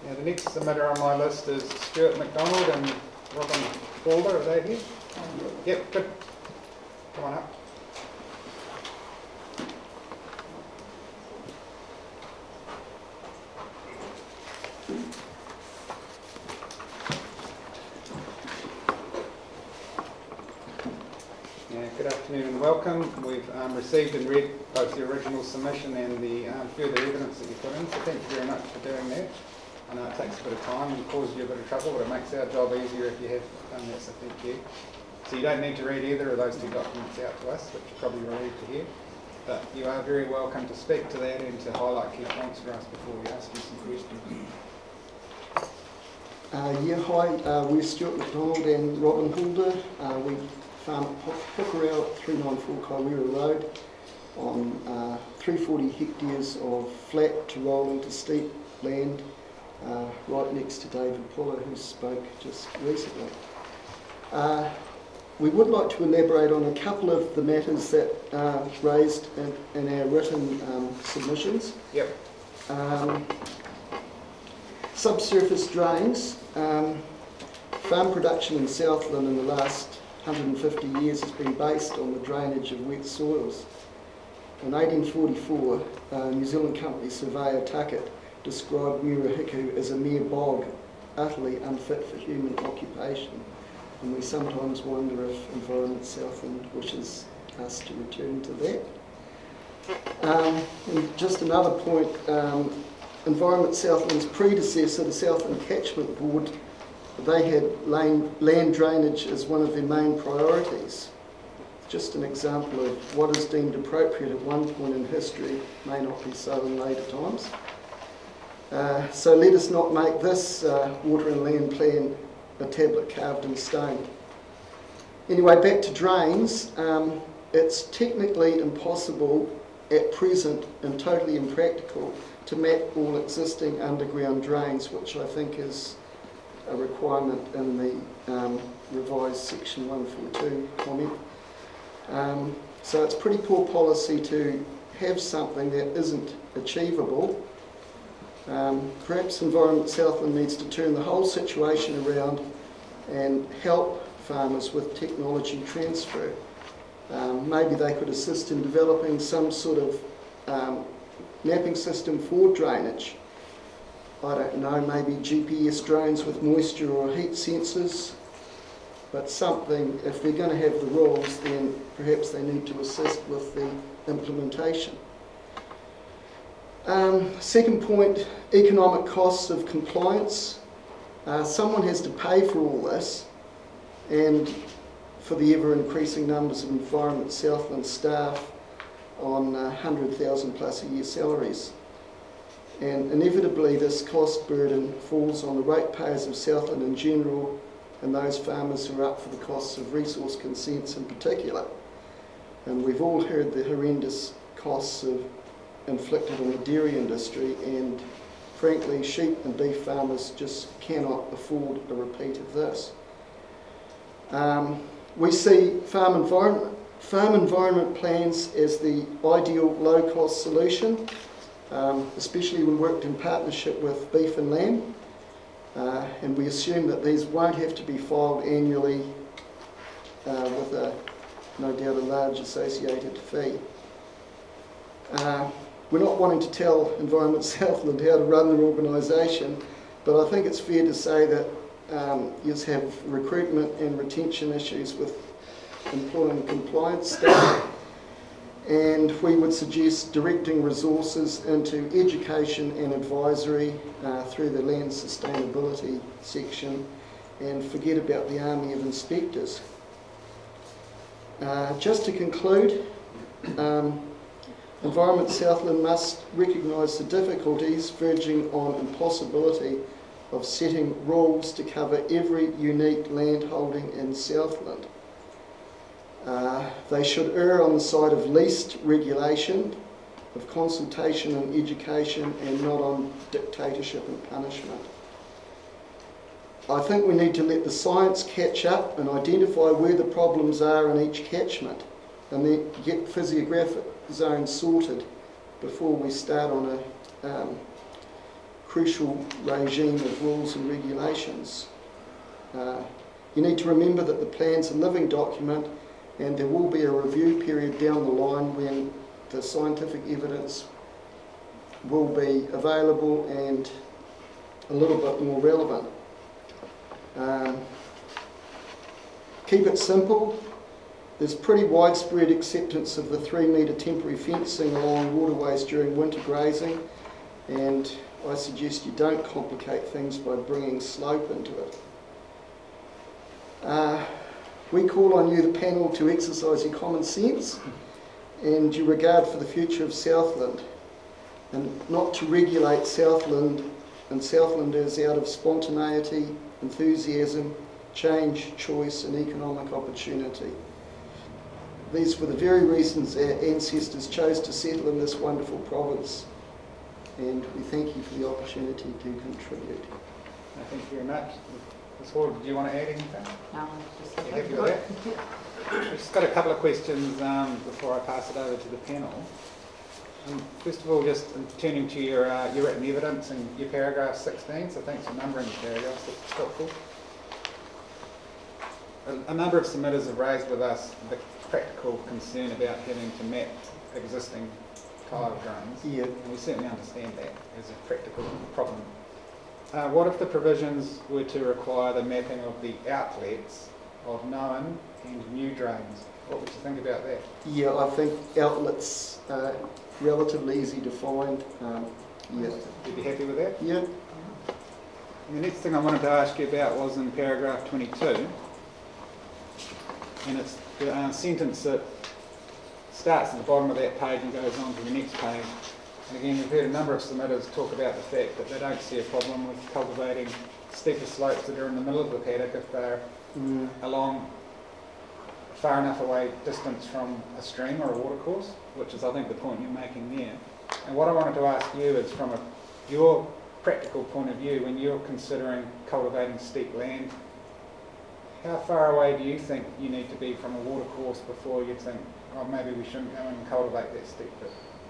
Yeah, the next submitter on my list is Stuart McDonald and Robin Halder. Are they here? Yep, good. Come on up. Good afternoon and welcome. We've received and read both the original submission and the further evidence that you put in, so thank you very much for doing that. I know it takes a bit of time and causes you a bit of trouble, but it makes our job easier if you have done that, so thank you. So you don't need to read either of those two documents out to us, which you're probably relieved to hear, but you are very welcome to speak to that and to highlight key points for us before we ask you some questions. Hi, we're Stuart McDonald and Robin Halder. We farm at Pukerau at 394 Kaiwera Road on 340 hectares of flat to rolling to steep land right next to David Puller, who spoke just recently. We would like to elaborate on a couple of the matters that are raised in our written submissions. Yep. Subsurface drains. Farm production in Southland in the last 150 years has been based on the drainage of wet soils. In 1844, New Zealand company surveyor Tuckett described Murihiku as a mere bog, utterly unfit for human occupation. And we sometimes wonder if Environment Southland wishes us to return to that. And just another point, Environment Southland's predecessor, the Southland Catchment Board, they had land drainage as one of their main priorities. Just an example of what is deemed appropriate at one point in history may not be so in later times. So let us not make this water and land plan a tablet carved in stone. Anyway, back to drains. It's technically impossible at present and totally impractical to map all existing underground drains, which I think is a requirement in the revised section 142 comment. So it's pretty poor policy to have something that isn't achievable. Perhaps Environment Southland needs to turn the whole situation around and help farmers with technology transfer. Maybe they could assist in developing some sort of mapping system for drainage. I don't know, maybe GPS drones with moisture or heat sensors, but something, if they're going to have the rules, then perhaps they need to assist with the implementation. Second point, economic costs of compliance. Someone has to pay for all this, and for the ever-increasing numbers of Environment Southland staff on 100,000 plus a year salaries. And inevitably this cost burden falls on the ratepayers of Southland in general and those farmers who are up for the costs of resource consents in particular. And we've all heard the horrendous costs inflicted on the dairy industry, and frankly sheep and beef farmers just cannot afford a repeat of this. We see farm environment plans as the ideal low-cost solution, especially when worked in partnership with beef and lamb, and we assume that these won't have to be filed annually with no doubt a large associated fee. We're not wanting to tell Environment Southland how to run their organisation, but I think it's fair to say that you have recruitment and retention issues with employing compliance staff, and we would suggest directing resources into education and advisory through the land sustainability section, and forget about the army of inspectors. Just to conclude, Environment Southland must recognise the difficulties verging on impossibility of setting rules to cover every unique land holding in Southland. They should err on the side of least regulation, of consultation and education, and not on dictatorship and punishment. I think we need to let the science catch up and identify where the problems are in each catchment, and then get physiographic zones sorted before we start on a crucial regime of rules and regulations. You need to remember that the plan's a living document, and there will be a review period down the line when the scientific evidence will be available and a little bit more relevant. Keep it simple. There's pretty widespread acceptance of the 3 metre temporary fencing along waterways during winter grazing, and I suggest you don't complicate things by bringing slope into it. We call on you, the panel, to exercise your common sense and your regard for the future of Southland, and not to regulate Southland and Southlanders out of spontaneity, enthusiasm, change, choice and economic opportunity. These were the very reasons our ancestors chose to settle in this wonderful province, and we thank you for the opportunity to contribute. Thank you very much. Ms. Hall, do you want to add anything? No, just You happy with that? I've just got a couple of questions before I pass it over to the panel. First of all, just turning to your written evidence and your paragraph 16, so thanks for numbering the paragraphs, that's helpful. A number of submitters have raised with us the practical concern about having to map existing tile drains. Yeah. And we certainly understand that as a practical problem. What if the provisions were to require the mapping of the outlets of known and new drains? What would you think about that? Yeah, I think outlets are relatively easy to find. Yeah. You'd be happy with that? Yeah. And the next thing I wanted to ask you about was in paragraph 22, and it's the sentence that starts at the bottom of that page and goes on to the next page. And again, we've heard a number of submitters talk about the fact that they don't see a problem with cultivating steeper slopes that are in the middle of the paddock if they're along far enough away distance from a stream or a watercourse, which is, I think, the point you're making there. And what I wanted to ask you is, from your practical point of view, when you're considering cultivating steep land, how far away do you think you need to be from a watercourse before you think, oh, maybe we shouldn't go and cultivate that steep bit?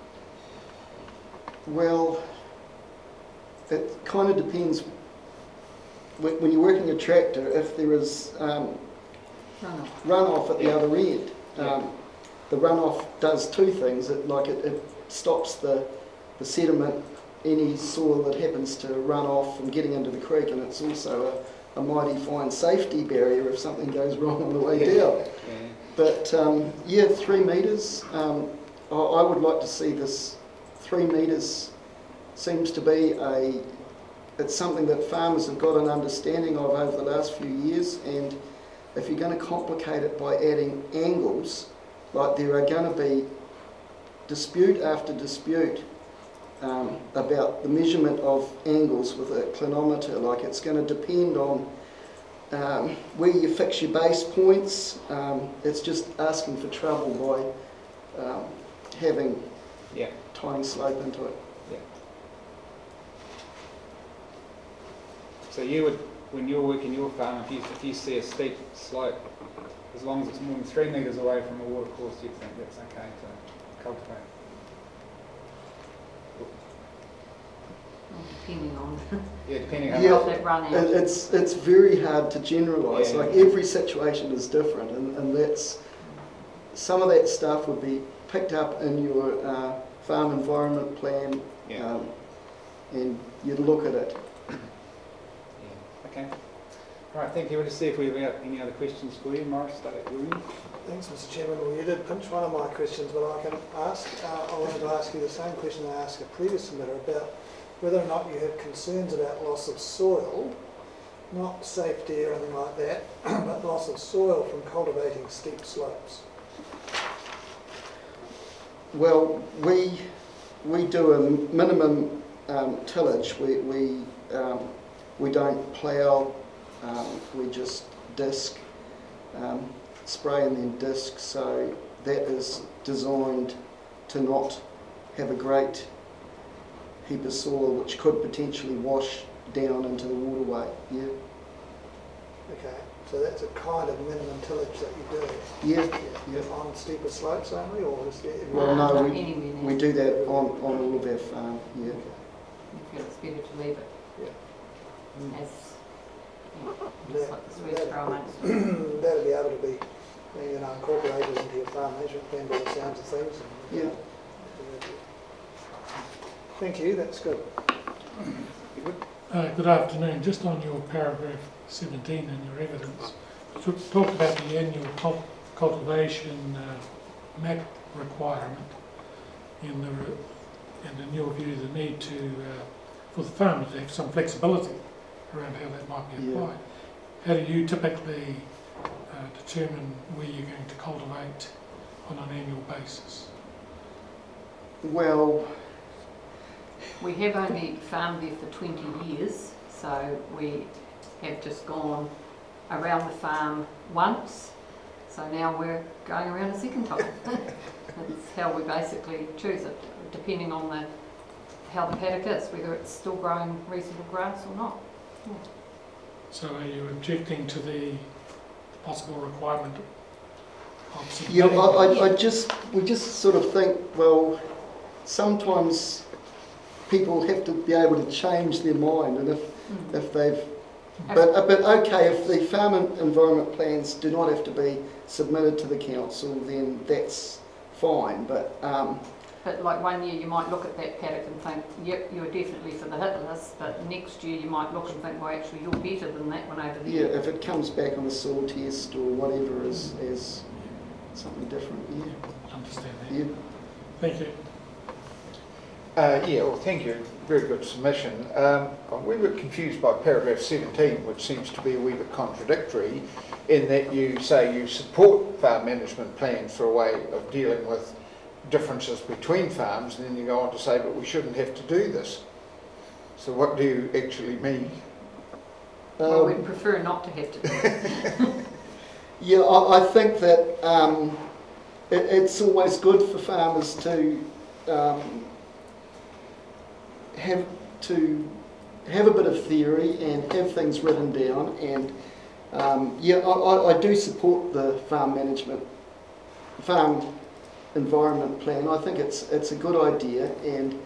Well, it kind of depends. When you're working a tractor, if there is runoff at the other end, the runoff does two things. It stops the sediment, any soil that happens to run off from getting into the creek, and it's also a mighty fine safety barrier if something goes wrong on the way down. Yeah. But 3 metres. I would like to see this 3 metres. Seems to be it's something that farmers have got an understanding of over the last few years, and if you're going to complicate it by adding angles, like there are going to be dispute after dispute about the measurement of angles with a clinometer. Like, it's going to depend on where you fix your base points. It's just asking for trouble by having tiny slope into it. Yeah. So you would, when you're working your farm, if you see a steep slope, as long as it's more than 3 metres away from a watercourse, you'd think that's okay to cultivate? Depending on Depending on Yeah. how that run out. It's very hard to generalise. Yeah. Like, every situation is different, and that's some of that stuff would be picked up in your farm environment plan, and you'd look at it. Okay. All right, thank you. We'll just see if we have any other questions for you. Morris, start at you. Thanks, Mr. Chairman. Well, you did pinch one of my questions, but I can ask. I wanted to ask you the same question I asked a previous submitter about whether or not you have concerns about loss of soil, not safety or anything like that, but loss of soil from cultivating steep slopes. Well, we do a minimum tillage. We don't plough. We just disc, spray and then disc. So that is designed to not have a great heap of soil which could potentially wash down into the waterway. Yeah. Okay, so that's a kind of minimum tillage that you do. Yeah. On steeper slopes only, or is there? Well, no, Anywhere we do that on all of our farm. Yeah. you feel it's better to leave it as, just like the Swedes grow amongst them. That'll be able to be, incorporated into your farm management plan by the sounds of things. Yeah. Thank you, that's good. Good afternoon. Just on your paragraph 17 in your evidence, you talked about the annual cultivation map requirement and in your view the need for the farmer to have some flexibility around how that might be applied. How do you typically determine where you're going to cultivate on an annual basis? Well, We have only farmed there for 20 years, so we have just gone around the farm once, so now we're going around a second time. That's how we basically choose it, depending on how the paddock is, whether it's still growing reasonable grass or not. So are you objecting to the possible requirement of yeah, submitting? we just sort of think, well, sometimes people have to be able to change their mind, and if they've, but okay, if the farm environment plans do not have to be submitted to the council, then that's fine. But like 1 year you might look at that paddock and think, yep, you're definitely for the hit list, but next year you might look and think, well, actually you're better than that one over there. yeah, if it comes back on the soil test or whatever as something different, Understand that. yeah. Thank you. Well, thank you. Very good submission. I'm a wee bit confused by paragraph 17, which seems to be a wee bit contradictory in that you say you support farm management plans for a way of dealing with differences between farms, and then you go on to say, but we shouldn't have to do this. So what do you actually mean? Well, we'd prefer not to have to do it. Yeah, I think that it's always good for farmers to have a bit of theory and have things written down. And I do support the farm environment plan. I think it's a good idea, and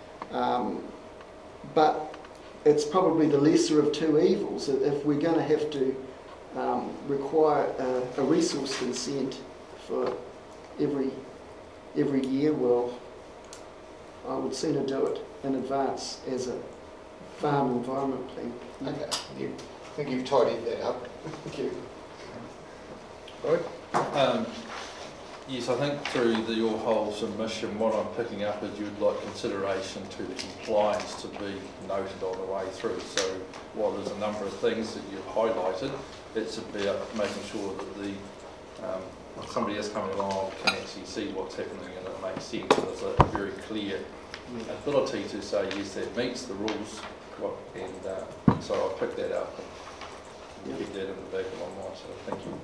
but it's probably the lesser of two evils. If we're going to have to require a resource consent for every year, well, I would sooner do it in advance as a farm environment plan. Okay, I think you've tidied that up. Thank you. Good. Yes, I think through your whole submission, what I'm picking up is you'd like consideration to the compliance to be noted on the way through. So while there's a number of things that you've highlighted, it's about making sure that somebody else coming along can actually see what's happening and it makes sense. There's a very clear ability to say, yes, that meets the rules, and so I'll pick that up and keep that in the back of my mind. So thank you.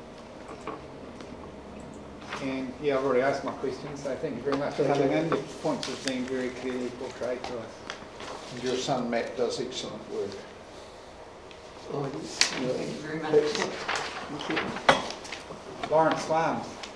And yeah, I've already asked my questions, so thank you very much for coming in. Your points have been very clearly portrayed to us. And your son Matt does excellent work. Oh, yes. Thank you very much. Thank you. Lawrence Farms.